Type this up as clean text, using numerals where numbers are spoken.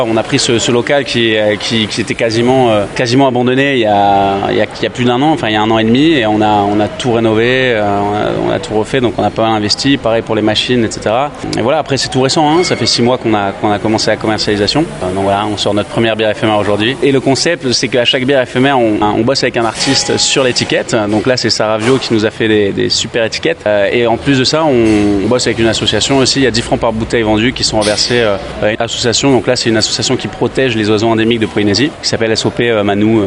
On a pris ce local qui était quasiment abandonné il y a plus d'un an, enfin il y a 1 an et demi, et on a tout rénové, on a tout refait, donc on a pas mal investi, pareil pour les machines, etc. Et voilà, après c'est tout récent, hein, ça fait 6 mois qu'on a commencé la commercialisation. Donc voilà, on sort notre première bière éphémère aujourd'hui. Et le concept, c'est qu'à chaque bière éphémère, on bosse avec un artiste sur l'étiquette. Donc là, c'est Saravio qui nous a fait des super étiquettes. Et en plus de ça, on bosse avec une association aussi. Il y a 10 francs par bouteille vendue qui sont reversés à une association. Donc là, c'est une association qui protège les oiseaux endémiques de Polynésie, qui s'appelle SOP Manu.